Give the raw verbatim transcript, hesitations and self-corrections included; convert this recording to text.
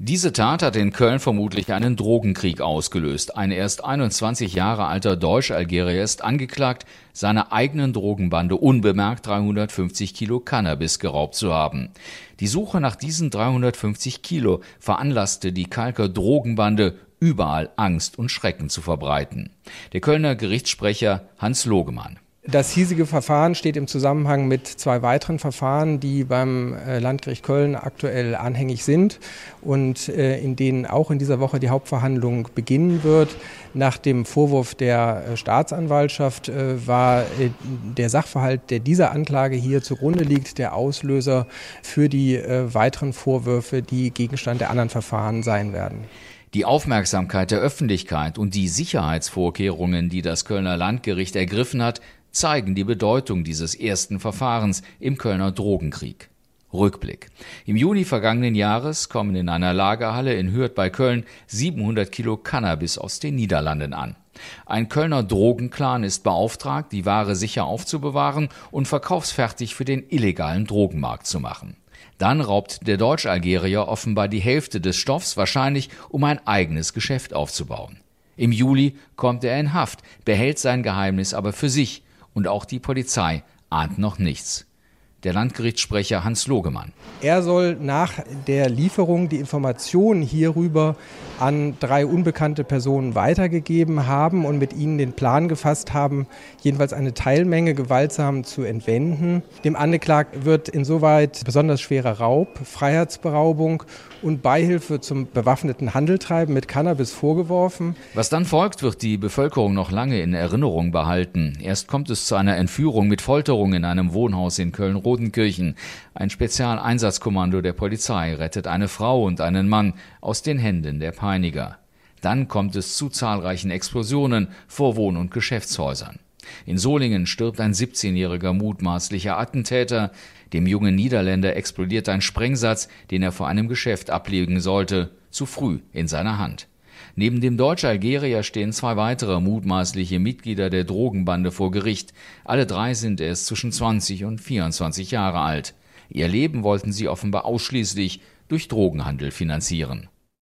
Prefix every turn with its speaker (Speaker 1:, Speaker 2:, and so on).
Speaker 1: Diese Tat hat in Köln vermutlich einen Drogenkrieg ausgelöst. Ein erst einundzwanzig Jahre alter Deutsch-Algerier ist angeklagt, seiner eigenen Drogenbande unbemerkt dreihundertfünfzig Kilo Cannabis geraubt zu haben. Die Suche nach diesen dreihundertfünfzig Kilo veranlasste die Kalker Drogenbande, überall Angst und Schrecken zu verbreiten. Der Kölner Gerichtssprecher Hans Logemann.
Speaker 2: Das hiesige Verfahren steht im Zusammenhang mit zwei weiteren Verfahren, die beim Landgericht Köln aktuell anhängig sind und in denen auch in dieser Woche die Hauptverhandlung beginnen wird. Nach dem Vorwurf der Staatsanwaltschaft war der Sachverhalt, der dieser Anklage hier zugrunde liegt, der Auslöser für die weiteren Vorwürfe, die Gegenstand der anderen Verfahren sein werden.
Speaker 1: Die Aufmerksamkeit der Öffentlichkeit und die Sicherheitsvorkehrungen, die das Kölner Landgericht ergriffen hat, zeigen die Bedeutung dieses ersten Verfahrens im Kölner Drogenkrieg. Rückblick. Im Juni vergangenen Jahres kommen in einer Lagerhalle in Hürth bei Köln siebenhundert Kilo Cannabis aus den Niederlanden an. Ein Kölner Drogenclan ist beauftragt, die Ware sicher aufzubewahren und verkaufsfertig für den illegalen Drogenmarkt zu machen. Dann raubt der Deutsch-Algerier offenbar die Hälfte des Stoffs, wahrscheinlich um ein eigenes Geschäft aufzubauen. Im Juli kommt er in Haft, behält sein Geheimnis aber für sich. Und auch die Polizei ahnt noch nichts. Der Landgerichtssprecher Hans Logemann.
Speaker 2: Er soll nach der Lieferung die Informationen hierüber an drei unbekannte Personen weitergegeben haben und mit ihnen den Plan gefasst haben, jedenfalls eine Teilmenge gewaltsam zu entwenden. Dem Angeklagten wird insoweit besonders schwerer Raub, Freiheitsberaubung und Beihilfe zum bewaffneten Handeltreiben mit Cannabis vorgeworfen.
Speaker 1: Was dann folgt, wird die Bevölkerung noch lange in Erinnerung behalten. Erst kommt es zu einer Entführung mit Folterung in einem Wohnhaus in Köln-Rodenkirchen. Ein Spezialeinsatzkommando der Polizei rettet eine Frau und einen Mann aus den Händen der Peiniger. Dann kommt es zu zahlreichen Explosionen vor Wohn- und Geschäftshäusern. In Solingen stirbt ein siebzehnjähriger mutmaßlicher Attentäter. Dem jungen Niederländer explodiert ein Sprengsatz, den er vor einem Geschäft ablegen sollte, zu früh in seiner Hand. Neben dem Deutsch-Algerier stehen zwei weitere mutmaßliche Mitglieder der Drogenbande vor Gericht. Alle drei sind erst zwischen zwanzig und vierundzwanzig Jahre alt. Ihr Leben wollten sie offenbar ausschließlich durch Drogenhandel finanzieren.